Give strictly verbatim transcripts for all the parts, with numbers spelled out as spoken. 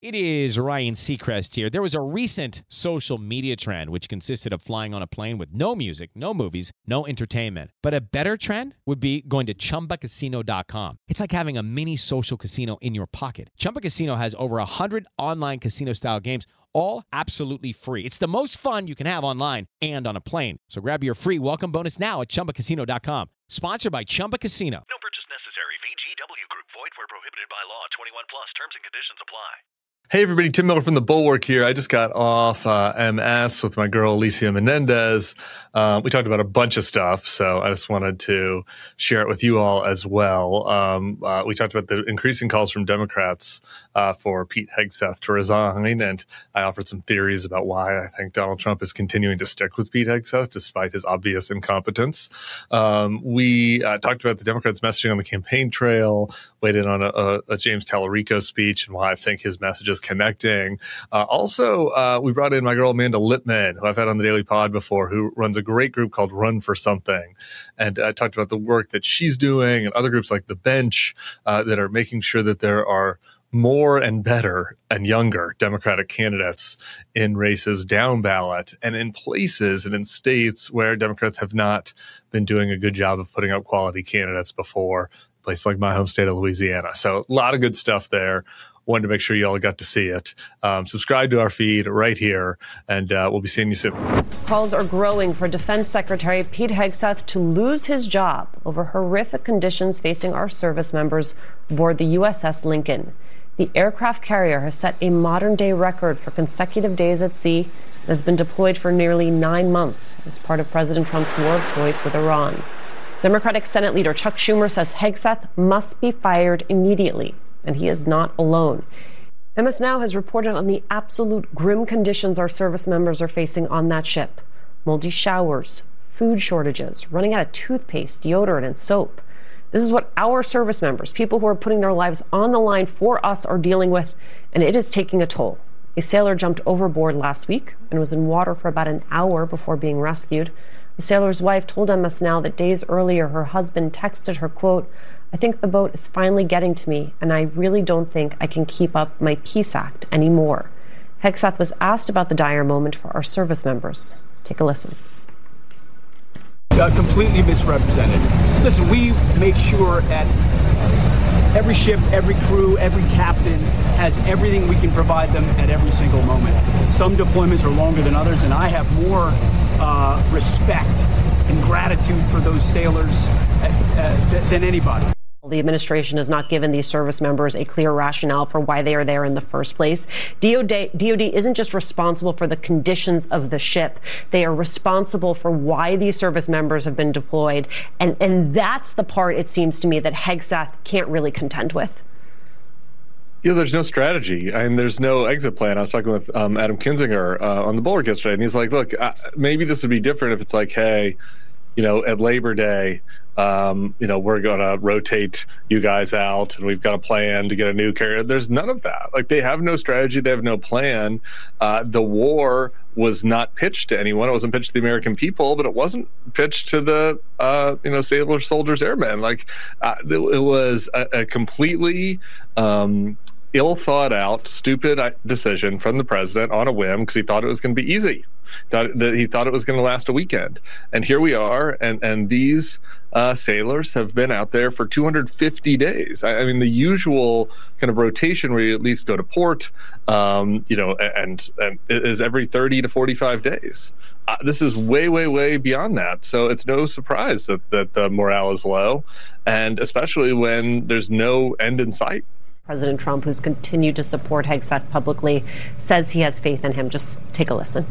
It is Ryan Seacrest here. There was a recent social media trend which consisted of flying on a plane with no music, no movies, no entertainment. But a better trend would be going to Chumba Casino dot com. It's like having a mini social casino in your pocket. Chumba Casino has over one hundred online casino-style games, all absolutely free. It's the most fun you can have online and on a plane. So grab your free welcome bonus now at Chumba Casino dot com. Sponsored by Chumba Casino. No purchase necessary. V G W Group. Void where prohibited by law. twenty-one plus. Terms and conditions apply. Hey everybody, Tim Miller from The Bulwark here. I just got off uh, M S with my girl Alicia Menendez. Um, we talked about a bunch of stuff, so I just wanted to share it with you all as well. Um, uh, we talked about the increasing calls from Democrats uh, for Pete Hegseth to resign, and I offered some theories about why I think Donald Trump is continuing to stick with Pete Hegseth despite his obvious incompetence. Um, we uh, talked about the Democrats' messaging on the campaign trail, weighed in on a, a, a James Tallarico speech and why I think his message is connecting. Uh, also, uh, we brought in my girl Amanda Lippman, who I've had on the Daily Pod before, who runs a great group called Run for Something. And I uh, talked about the work that she's doing and other groups like The Bench uh, that are making sure that there are more and better and younger Democratic candidates in races down ballot and in places and in states where Democrats have not been doing a good job of putting up quality candidates before, places like my home state of Louisiana. So a lot of good stuff there. Wanted to make sure you all got to see it. Um, subscribe to our feed right here, and uh, we'll be seeing you soon. Calls are growing for Defense Secretary Pete Hegseth to lose his job over horrific conditions facing our service members aboard the U S S Lincoln. The aircraft carrier has set a modern-day record for consecutive days at sea and has been deployed for nearly nine months as part of President Trump's war of choice with Iran. Democratic Senate Leader Chuck Schumer says Hegseth must be fired immediately, and he is not alone. M S Now has reported on the absolute grim conditions our service members are facing on that ship. Moldy showers, food shortages, running out of toothpaste, deodorant, and soap. This is what our service members, people who are putting their lives on the line for us, are dealing with, and it is taking a toll. A sailor jumped overboard last week and was in water for about an hour before being rescued. The sailor's wife told M S Now that days earlier her husband texted her, quote, "I think the boat is finally getting to me, and I really don't think I can keep up my Peace Act anymore." Hegseth was asked about the dire moment for our service members. Take a listen. Uh, completely misrepresented. Listen, we make sure that every ship, every crew, every captain has everything we can provide them at every single moment. Some deployments are longer than others, and I have more uh, respect and gratitude for those sailors uh, uh, than anybody. The administration has not given these service members a clear rationale for why they are there in the first place. D O D, D O D isn't just responsible for the conditions of the ship. They are responsible for why these service members have been deployed. And, and that's the part, it seems to me, that Hegseth can't really contend with. Yeah, there's no strategy and there's no exit plan. I was talking with um, Adam Kinzinger uh, on the Bulwark yesterday, and he's like, look, uh, maybe this would be different if it's like, hey, you know, at Labor Day, um, you know, we're going to rotate you guys out and we've got a plan to get a new carrier. There's none of that. Like, they have no strategy. They have no plan. Uh, the war was not pitched to anyone. It wasn't pitched to the American people, but it wasn't pitched to the, uh, you know, sailors, soldiers, airmen. Like, uh, it, it was a, a completely um, ill thought out, stupid decision from the president on a whim because he thought it was going to be easy. Thought that he thought it was going to last a weekend, and here we are. And and these uh, sailors have been out there for two hundred fifty days. I, I mean, the usual kind of rotation where you at least go to port, um, you know, and and is every thirty to forty-five days. Uh, this is way, way, way beyond that. So it's no surprise that that the morale is low, and especially when there's no end in sight. President Trump, who's continued to support Hegseth publicly, says he has faith in him. Just take a listen.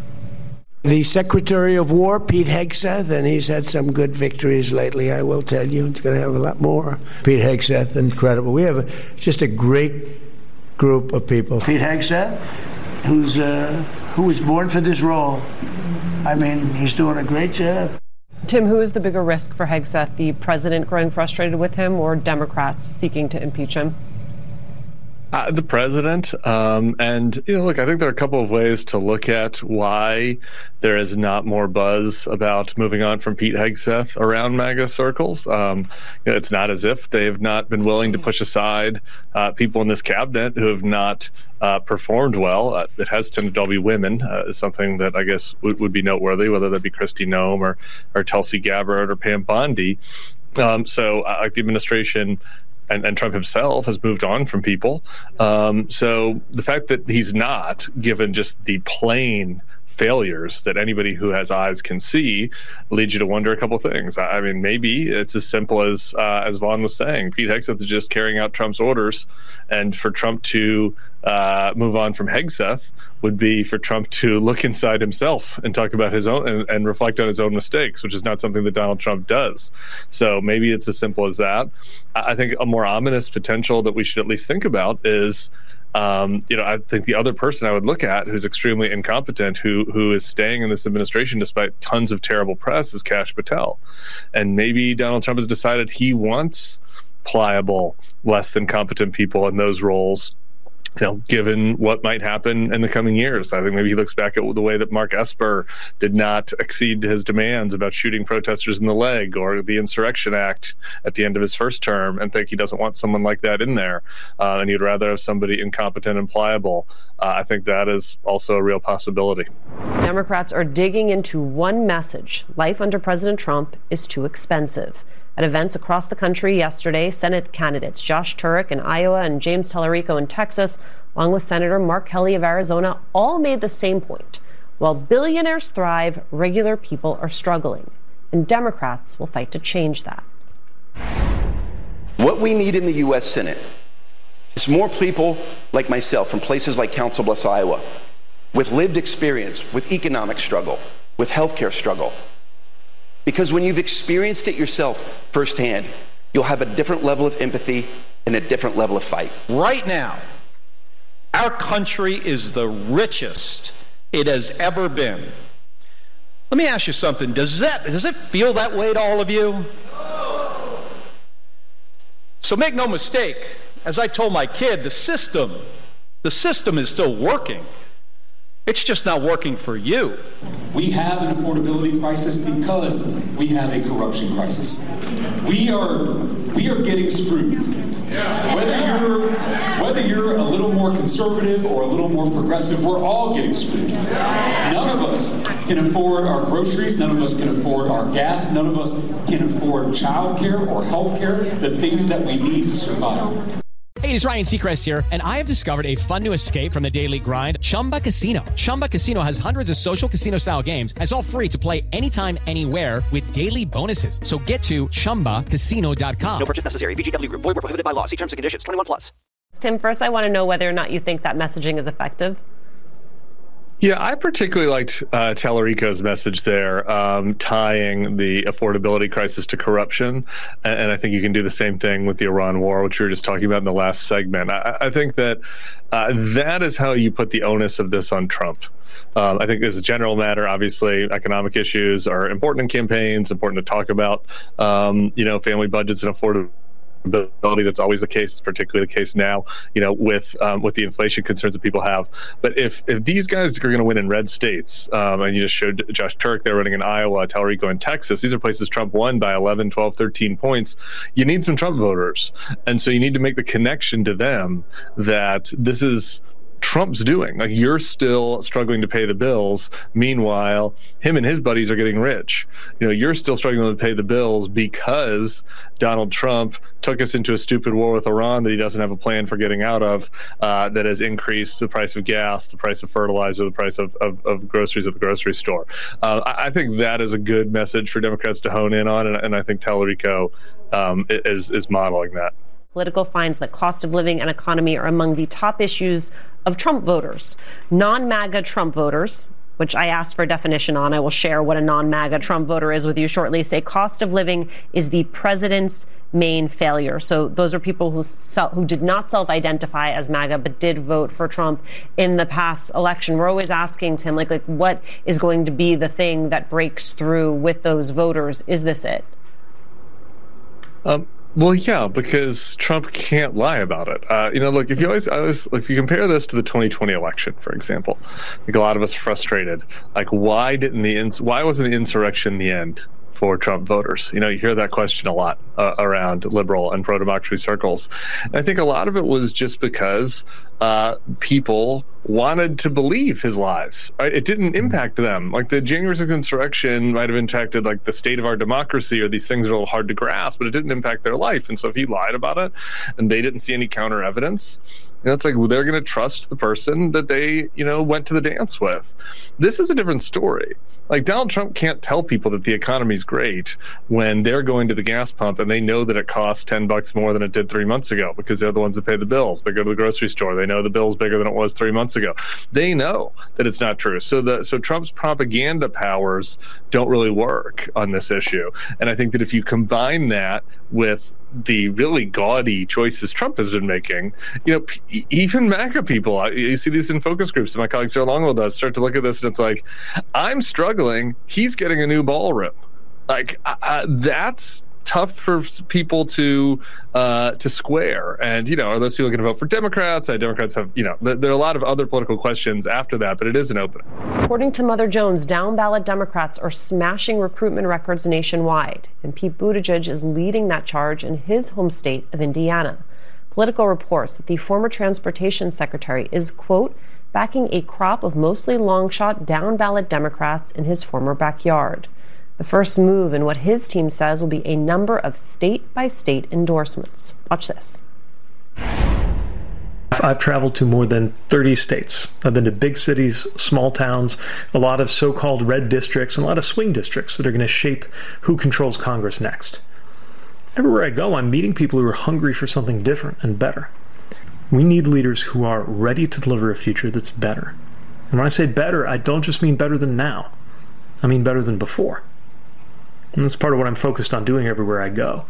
The Secretary of War, Pete Hegseth, and he's had some good victories lately, I will tell you. He's going to have a lot more. Pete Hegseth, incredible. We have a, just a great group of people. Pete Hegseth, who's uh, who was born for this role. I mean, he's doing a great job. Tim, who is the bigger risk for Hegseth, the president growing frustrated with him or Democrats seeking to impeach him? Uh, the president. Um, and, you know, look, I think there are a couple of ways to look at why there is not more buzz about moving on from Pete Hegseth around MAGA circles. Um, you know, it's not as if they've not been willing to push aside uh, people in this cabinet who have not uh, performed well. Uh, it has tended to all be women, uh, is something that I guess would, would be noteworthy, whether that be Kristi Noem or, or Tulsi Gabbard or Pam Bondi. Um, so uh, like the administration And, and Trump himself has moved on from people. Um, so the fact that he's not, given just the plain failures that anybody who has eyes can see, leads you to wonder a couple of things. I, I mean, maybe it's as simple as uh, as Vaughn was saying. Pete Hegseth is just carrying out Trump's orders, and for Trump to uh, move on from Hegseth would be for Trump to look inside himself and talk about his own and, and reflect on his own mistakes, which is not something that Donald Trump does. So maybe it's as simple as that. I think a more ominous potential that we should at least think about is, um, you know, I think the other person I would look at who's extremely incompetent, who who is staying in this administration despite tons of terrible press, is Kash Patel. And maybe Donald Trump has decided he wants pliable, less than competent people in those roles, you know, given what might happen in the coming years. I think maybe he looks back at the way that Mark Esper did not exceed his demands about shooting protesters in the leg, or the Insurrection Act at the end of his first term, and think he doesn't want someone like that in there. Uh, and he'd rather have somebody incompetent and pliable. Uh, I think that is also a real possibility. Democrats are digging into one message: life under President Trump is too expensive. At events across the country yesterday, Senate candidates Josh Turek in Iowa and James Tallarico in Texas, along with Senator Mark Kelly of Arizona, all made the same point. While billionaires thrive, regular people are struggling, and Democrats will fight to change that. What we need in the U S Senate is more people like myself from places like Council Bluffs, Iowa, with lived experience, with economic struggle, with healthcare struggle. Because when you've experienced it yourself firsthand, you'll have a different level of empathy and a different level of fight. Right now, our country is the richest it has ever been. Let me ask you something. Does that, does it feel that way to all of you? So make no mistake, as I told my kid, the system, the system is still working. It's just not working for you. We have an affordability crisis because we have a corruption crisis. We are we are getting screwed. Whether you're whether you're a little more conservative or a little more progressive, we're all getting screwed. None of us can afford our groceries. None of us can afford our gas. None of us can afford childcare or health care, the things that we need to survive. Hey, it's Ryan Seacrest here, and I have discovered a fun new escape from the daily grind, Chumba Casino. Chumba Casino has hundreds of social casino-style games, and it's all free to play anytime, anywhere with daily bonuses. So get to chumba casino dot com. No purchase necessary. V G W Group. Void where prohibited by law. See terms and conditions. twenty-one plus. Tim, first I want to know whether or not you think that messaging is effective. Yeah, I particularly liked uh, Tallarico's message there, um, tying the affordability crisis to corruption. And, and I think you can do the same thing with the Iran war, which we were just talking about in the last segment. I, I think that uh, that is how you put the onus of this on Trump. Um, I think as a general matter, obviously, economic issues are important in campaigns, important to talk about, um, you know, family budgets and affordability. That's always the case. It's particularly the case now, you know, with um, with the inflation concerns that people have. But if if these guys are going to win in red states, um, and you just showed Josh Turek, they're running in Iowa, Tallarico in Texas, these are places Trump won by eleven, twelve, thirteen points. You need some Trump voters. And so you need to make the connection to them that this is Trump's doing. Like, you're still struggling to pay the bills. Meanwhile, him and his buddies are getting rich. You know, you're still struggling to pay the bills because Donald Trump took us into a stupid war with Iran that he doesn't have a plan for getting out of, uh, that has increased the price of gas, the price of fertilizer, the price of, of, of groceries at the grocery store. Uh, I, I think that is a good message for Democrats to hone in on, and, and I think Tallarico um, is, is modeling that. Politico finds that cost of living and economy are among the top issues of Trump voters. Non-MAGA Trump voters, which I asked for a definition on, I will share what a non-MAGA Trump voter is with you shortly, say cost of living is the president's main failure. So those are people who self, who did not self-identify as MAGA but did vote for Trump in the past election. We're always asking Tim, like, like what is going to be the thing that breaks through with those voters? Is this it? Um. Well, yeah, because Trump can't lie about it. Uh, you know, look, if you always, I always, like, if you compare this to the twenty twenty election, for example, like a lot of us are frustrated. Like, why didn't the ins- why wasn't the insurrection the end for Trump voters? You know, you hear that question a lot uh, around liberal and pro-democracy circles. And I think a lot of it was just because uh, people wanted to believe his lies. Right? It didn't impact them. Like the January sixth insurrection might have impacted like the state of our democracy, or these things are a little hard to grasp, but it didn't impact their life. And so if he lied about it and they didn't see any counter evidence, you know, it's like, well, they're going to trust the person that they, you know, went to the dance with. This is a different story. Like Donald Trump can't tell people that the economy's great when they're going to the gas pump and they know that it costs ten bucks more than it did three months ago because they're the ones that pay the bills. They go to the grocery store. They know the bill's bigger than it was three months ago. They know that it's not true. So the so Trump's propaganda powers don't really work on this issue. And I think that if you combine that with the really gaudy choices Trump has been making, you know, p- even MAGA people, you see these in focus groups, and my colleague Sarah Longwell does, start to look at this, and it's like, I'm struggling. He's getting a new ballroom. Like, uh, that's tough for people to uh, to square. And, you know, are those people going to vote for Democrats? Uh, Democrats have, you know, th- there are a lot of other political questions after that, but it is an opening. According to Mother Jones, down-ballot Democrats are smashing recruitment records nationwide, and Pete Buttigieg is leading that charge in his home state of Indiana. Politico reports that the former transportation secretary is, quote, backing a crop of mostly long-shot down-ballot Democrats in his former backyard. The first move in what his team says will be a number of state-by-state endorsements. Watch this. I've traveled to more than thirty states. I've been to big cities, small towns, a lot of so-called red districts, and a lot of swing districts that are going to shape who controls Congress next. Everywhere I go, I'm meeting people who are hungry for something different and better. We need leaders who are ready to deliver a future that's better. And when I say better, I don't just mean better than now. I mean better than before. And that's part of what I'm focused on doing everywhere I go.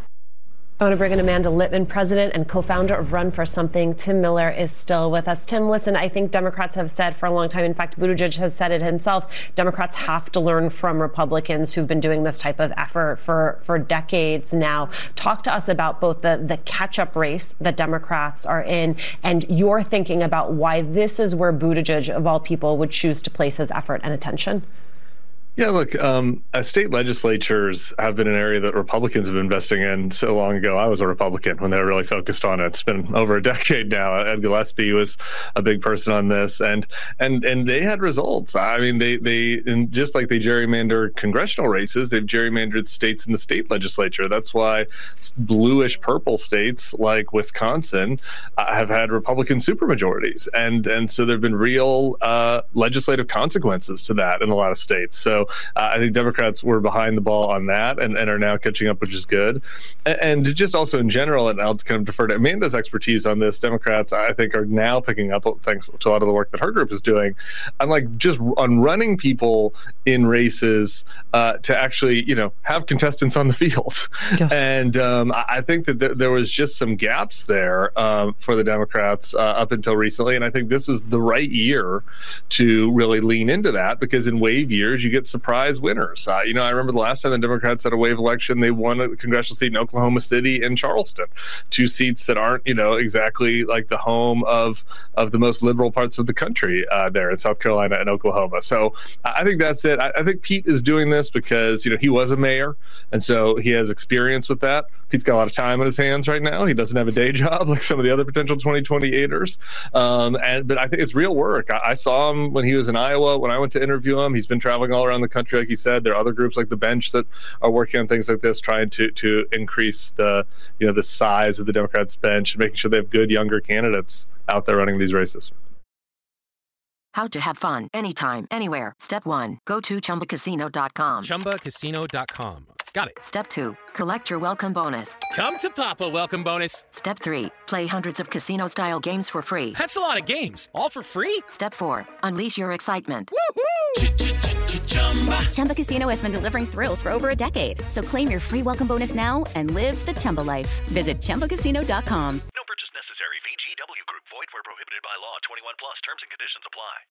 I want to bring in Amanda Litman, president and co-founder of Run for Something. Tim Miller is still with us. Tim, listen, I think Democrats have said for a long time, in fact, Buttigieg has said it himself, Democrats have to learn from Republicans who've been doing this type of effort for, for decades now. Talk to us about both the, the catch-up race that Democrats are in and your thinking about why this is where Buttigieg, of all people, would choose to place his effort and attention. Yeah, look, um, uh, state legislatures have been an area that Republicans have been investing in so long ago. I was a Republican when they were really focused on it. It's been over a decade now. Ed Gillespie was a big person on this, and and and they had results. I mean, they they and just like they gerrymandered congressional races, they've gerrymandered states in the state legislature. That's why bluish purple states like Wisconsin uh, have had Republican supermajorities, and and so there've been real uh, legislative consequences to that in a lot of states. So. Uh, I think Democrats were behind the ball on that and, and are now catching up, which is good. And, and just also in general, and I'll kind of defer to Amanda's expertise on this, Democrats, I think, are now picking up, thanks to a lot of the work that her group is doing, on like just on running people in races uh, to actually, you know, have contestants on the field. Yes. And um, I think that th- there was just some gaps there um, for the Democrats uh, up until recently. And I think this is the right year to really lean into that, because in wave years, you get surprise winners. Uh, you know, I remember the last time the Democrats had a wave election, they won a congressional seat in Oklahoma City and Charleston, two seats that aren't, you know, exactly like the home of of the most liberal parts of the country uh, there in South Carolina and Oklahoma. So I think that's it. I, I think Pete is doing this because, you know, he was a mayor, and so he has experience with that. Pete's got a lot of time on his hands right now. He doesn't have a day job like some of the other potential twenty twenty-eighters. Um, and but I think it's real work. I, I saw him when he was in Iowa when I went to interview him. He's been traveling all around the country, like he said. There are other groups like the Bench that are working on things like this, trying to to increase the you know the size of the Democrats' bench and making sure they have good younger candidates out there running these races. How to have fun anytime, anywhere. Step one, go to Chumba Casino dot com. Chumba Casino dot com. Got it. Step two, collect your welcome bonus. Come to Papa welcome bonus. Step three, play hundreds of casino-style games for free. That's a lot of games, all for free? Step four, unleash your excitement. Chumba. Chumba Casino has been delivering thrills for over a decade. So claim your free welcome bonus now and live the Chumba life. Visit Chumba Casino dot com.